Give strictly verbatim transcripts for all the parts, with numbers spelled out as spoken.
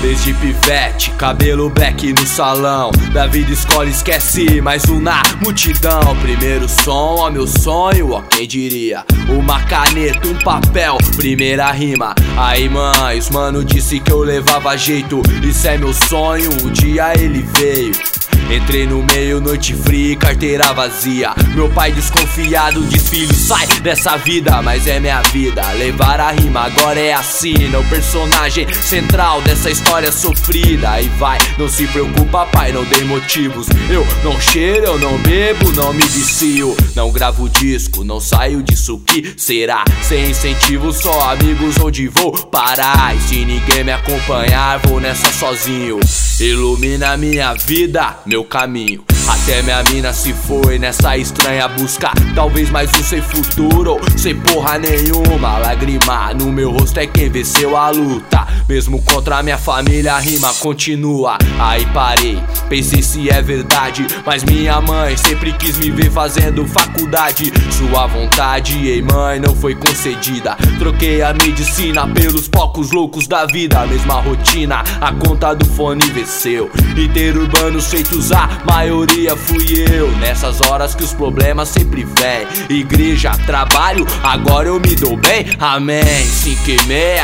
Desde pivete, cabelo black no salão, da vida escola esquece, mais um na multidão. Primeiro som, ó meu sonho, ó quem diria. Uma caneta, um papel, primeira rima. Aí mãe, os mano disse que eu levava jeito. Isso é meu sonho, um dia ele veio. Entrei no meio, noite fria, carteira vazia. Meu pai desconfiado diz: filho, sai dessa vida. Mas é minha vida, levar a rima agora é assim. O personagem central dessa história sofrida. E vai, não se preocupa pai, não dei motivos. Eu não cheiro, eu não bebo, não me vicio. Não gravo disco, não saio disso, que será? Sem incentivo, só amigos, onde vou parar? E se ninguém me acompanhar, vou nessa sozinho. Ilumina minha vida, meu caminho. Até minha mina se foi nessa estranha busca. Talvez mais um sem futuro, sem porra nenhuma. Lágrima no meu rosto é quem venceu a luta. Mesmo contra minha família a rima continua. Aí parei, pensei se é verdade, mas minha mãe sempre quis me ver fazendo faculdade. Sua vontade, ei mãe, não foi concedida. Troquei a medicina pelos poucos loucos da vida. Mesma rotina, a conta do fone venceu. Interurbanos feitos a maioria fui eu. Nessas horas que os problemas sempre vêm. Igreja, trabalho, agora eu me dou bem. Amém, cinco e meia,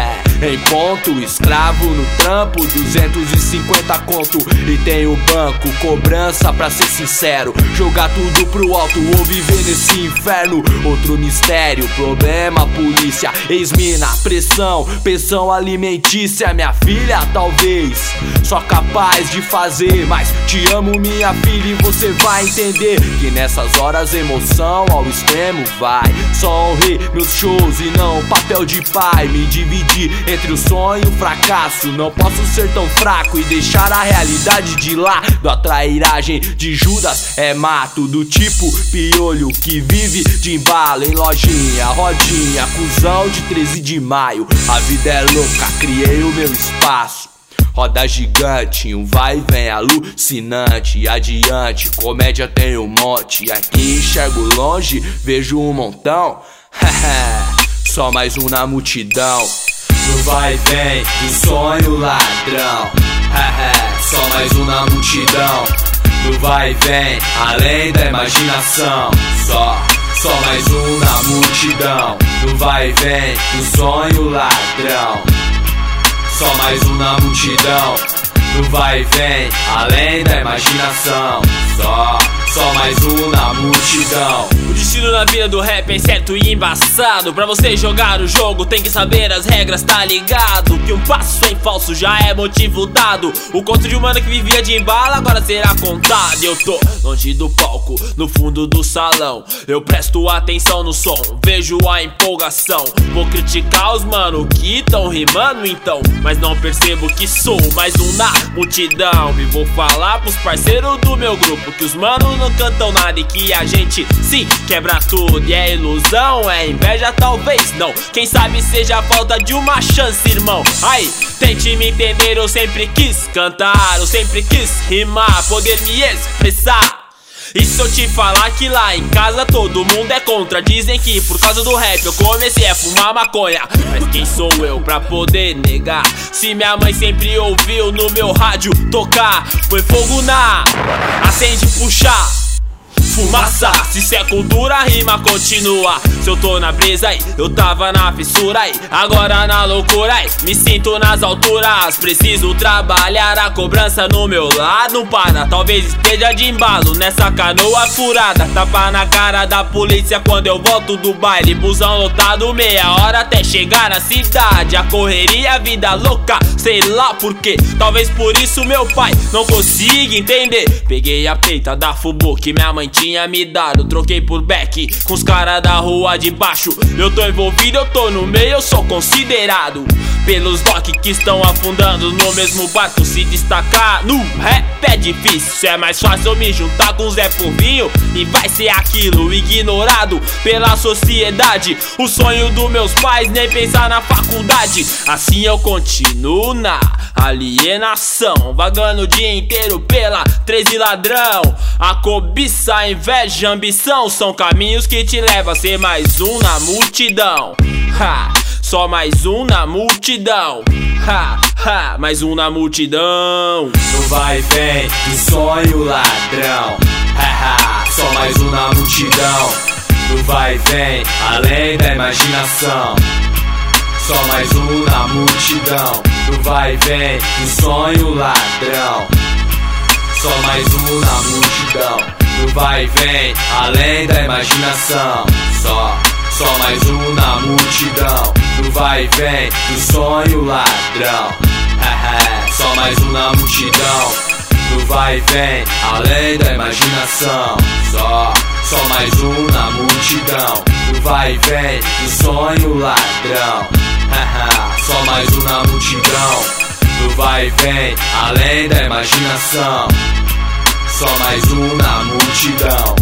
em ponto, escravo no trampo, duzentos e cinquenta conto. E tenho banco, cobrança pra ser sincero. Jogar tudo pro alto ou viver nesse inferno. Outro mistério, problema, polícia, ex-mina, pressão, pensão alimentícia. Minha filha, talvez, só capaz de fazer. Mas te amo minha filha e você vai entender que nessas horas emoção ao extremo vai. Só honrei meus shows e não papel de pai. Me dividir entre o sonho e o fracasso. Não posso ser tão fraco e deixar a realidade de lado. A trairagem de Judas é mato, do tipo piolho que vive de embalo em lojinha, rodinha, cuzão de treze de maio. A vida é louca, criei o meu espaço. Roda gigante, um vai e vem alucinante. Adiante, comédia tem um monte. Aqui enxergo longe, vejo um montão. Só mais um na multidão. No vai e vem do sonho ladrão. Só mais um na multidão. No vai e vem, além da imaginação. Só, só mais um na multidão. No vai e vem do sonho ladrão. Só mais um na multidão. No vai e vem, além da imaginação. Só, só mais um na multidão. O destino na vida do rap é certo e embaçado. Pra você jogar o jogo tem que saber as regras, tá ligado? Que um passo em falso já é motivo dado. O conto de um mano que vivia de embalo agora será contado. Eu tô longe do palco, no fundo do salão. Eu presto atenção no som, vejo a empolgação. Vou criticar os mano que tão rimando então, mas não percebo que sou mais um na multidão. E vou falar pros parceiros do meu grupo que os manos não cantam nada e que a gente sim quebra tudo. E é ilusão, é inveja, talvez não. Quem sabe seja a falta de uma chance, irmão. Aí, tente me entender, eu sempre quis cantar, eu sempre quis rimar, poder me expressar. E se eu te falar que lá em casa todo mundo é contra? Dizem que por causa do rap eu comecei a fumar maconha. Mas quem sou eu pra poder negar? Se minha mãe sempre ouviu no meu rádio tocar foi fogo na acende, puxar fumaça. Se isso é cultura, a rima continua. Se eu tô na brisa aí, eu tava na fissura aí. Agora na loucura aí, me sinto nas alturas. Preciso trabalhar a cobrança no meu lado. Não para, talvez esteja de embalo nessa canoa furada. Tapa na cara da polícia quando eu volto do baile. Busão lotado, meia hora até chegar na cidade. A correria, a vida louca, sei lá por quê. Talvez por isso meu pai não consiga entender. Peguei a peita da Fubu que minha mãe tinha me dado, troquei por back com os caras da rua de baixo. Eu tô envolvido, eu tô no meio, eu sou considerado pelos doc que estão afundando no mesmo barco. Se destacar no rap é difícil, é mais fácil eu me juntar com Zé Povinho e vai ser aquilo, ignorado pela sociedade. O sonho dos meus pais, nem pensar na faculdade. Assim eu continuo na alienação, vagando o dia inteiro pela treze ladrão. A cobiça, a inveja, a ambição são caminhos que te levam a ser mais um na multidão. Ha, só mais um na multidão. Ha, Ha, mais um na multidão. No vai e vem do sonho ladrão. Haha, só mais um na multidão. No vai e vem, além da imaginação. Só mais um na multidão. No vai e vem do sonho ladrão. Só mais um na multidão. No vai e vem, além da imaginação. Só, só mais um na multidão. No vai e vem do sonho ladrão. Só mais um na multidão. No vai e vem, além da imaginação. Só, só mais um na multidão. No vai e vem do sonho ladrão. Só mais um na multidão. No vai e vem, além da imaginação. Só mais um na multidão.